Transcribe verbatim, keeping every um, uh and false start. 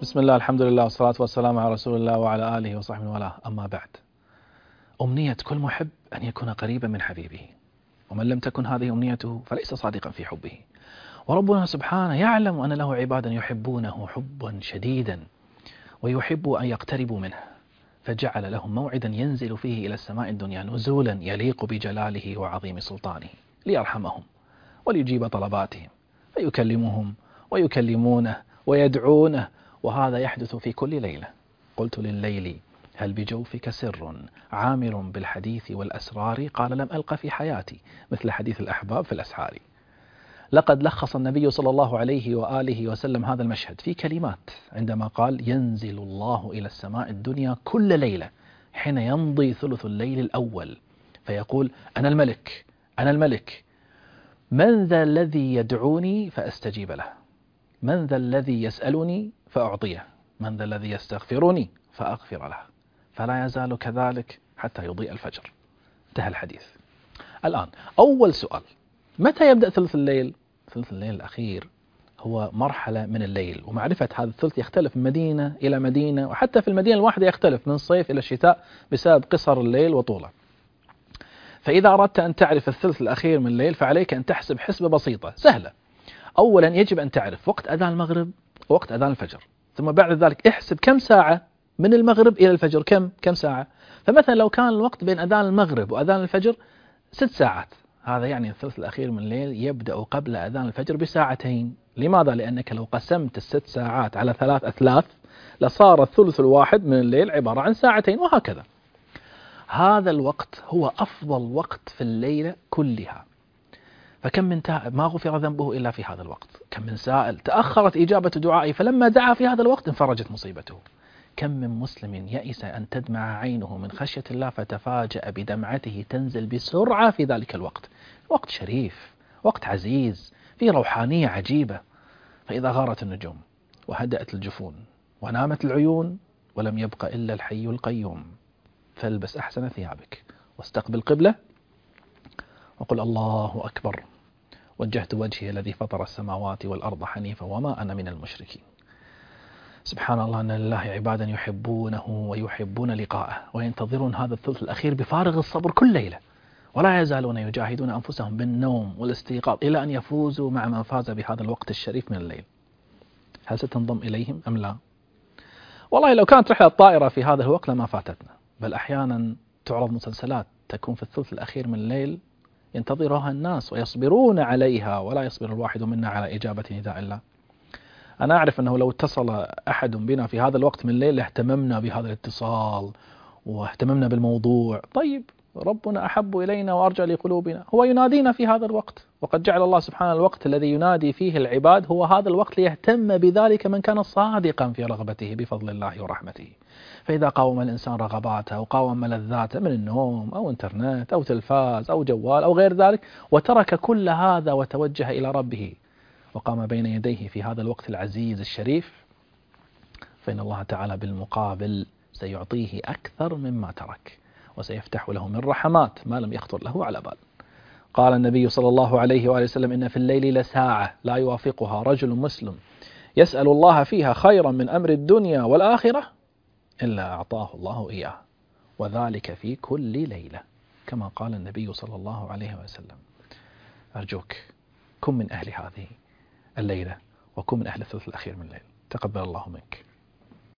بسم الله، الحمد لله، والصلاة والسلام على رسول الله وعلى آله وصحبه وله. أما بعد، أمنية كل محب أن يكون قريبا من حبيبه، ومن لم تكن هذه أمنيته فليس صادقا في حبه. وربنا سبحانه يعلم أن له عبادا يحبونه حبا شديدا ويحب أن يقتربوا منه، فجعل لهم موعدا ينزل فيه إلى السماء الدنيا نزولا يليق بجلاله وعظيم سلطانه، ليرحمهم وليجيب طلباتهم، فيكلمهم ويكلمونه ويدعونه، وهذا يحدث في كل ليلة. قلت لليل هل بجوفك سر عامر بالحديث والأسرار؟ قال لم ألق في حياتي مثل حديث الأحباب في الأسحار. لقد لخص النبي صلى الله عليه وآله وسلم هذا المشهد في كلمات عندما قال: ينزل الله إلى السماء الدنيا كل ليلة حين يمضي ثلث الليل الأول، فيقول: أنا الملك أنا الملك، من ذا الذي يدعوني فأستجيب له؟ من ذا الذي يسألني فأعطيه؟ من ذا الذي يستغفرني فأغفر له؟ فلا يزال كذلك حتى يضيء الفجر. انتهى الحديث. الآن أول سؤال: متى يبدأ ثلث الليل؟ ثلث الليل الأخير هو مرحلة من الليل، ومعرفة هذا الثلث يختلف من مدينة إلى مدينة، وحتى في المدينة الواحدة يختلف من الصيف إلى الشتاء بسبب قصر الليل وطوله. فإذا أردت أن تعرف الثلث الأخير من الليل فعليك أن تحسب حسبة بسيطة سهلة. أولا يجب أن تعرف وقت أذان المغرب ووقت أذان الفجر، ثم بعد ذلك احسب كم ساعة من المغرب إلى الفجر، كم كم ساعة. فمثلا لو كان الوقت بين أذان المغرب وأذان الفجر ست ساعات، هذا يعني الثلث الأخير من الليل يبدأ قبل أذان الفجر بساعتين. لماذا؟ لأنك لو قسمت الست ساعات على ثلاث أثلاث لصار الثلث الواحد من الليل عبارة عن ساعتين، وهكذا. هذا الوقت هو أفضل وقت في الليلة كلها. فكم من تائب ما غفر ذنبه إلا في هذا الوقت، كم من سائل تأخرت إجابة دعائه فلما دعا في هذا الوقت انفرجت مصيبته، كم من مسلم يئس أن تدمع عينه من خشية الله فتفاجأ بدمعته تنزل بسرعة في ذلك الوقت. وقت شريف، وقت عزيز، فيه روحانية عجيبة. فإذا غارت النجوم وهدأت الجفون ونامت العيون ولم يبق إلا الحي القيوم، فالبس أحسن ثيابك واستقبل قبلة وقل: الله أكبر، وجهت وجهي الذي فطر السماوات والأرض حنيفا وما أنا من المشركين. سبحان الله أن لله عبادا يحبونه ويحبون لقاءه، وينتظرون هذا الثلث الأخير بفارغ الصبر كل ليلة، ولا يزالون يجاهدون أنفسهم بالنوم والاستيقاظ إلى أن يفوزوا مع من فاز بهذا الوقت الشريف من الليل. هل ستنضم إليهم أم لا؟ والله لو كانت رحلة الطائرة في هذا الوقت لما فاتتنا، بل أحيانا تعرض مسلسلات تكون في الثلث الأخير من الليل ينتظرها الناس ويصبرون عليها، ولا يصبر الواحد منا على إجابة نداء الله. أنا أعرف أنه لو اتصل أحد بنا في هذا الوقت من الليل اهتممنا بهذا الاتصال واهتممنا بالموضوع. طيب، ربنا أحب إلينا وأرجى لقلوبنا، هو ينادينا في هذا الوقت، وقد جعل الله سبحانه الوقت الذي ينادي فيه العباد هو هذا الوقت ليهتم بذلك من كان صادقا في رغبته بفضل الله ورحمته. فإذا قاوم الإنسان رغباته أو قاوم ملذاته من النوم أو إنترنت أو تلفاز أو جوال أو غير ذلك، وترك كل هذا وتوجه إلى ربه وقام بين يديه في هذا الوقت العزيز الشريف، فإن الله تعالى بالمقابل سيعطيه أكثر مما ترك، وسيفتح له من رحمات ما لم يخطر له على بال. قال النبي صلى الله عليه وآله وسلم: إن في الليل لساعة لا يوافقها رجل مسلم يسأل الله فيها خيرا من أمر الدنيا والآخرة إلا أعطاه الله إياه، وذلك في كل ليلة، كما قال النبي صلى الله عليه وسلم. أرجوك كن من أهل هذه الليلة، وكن من أهل الثلث الأخير من الليل. تقبل الله منك.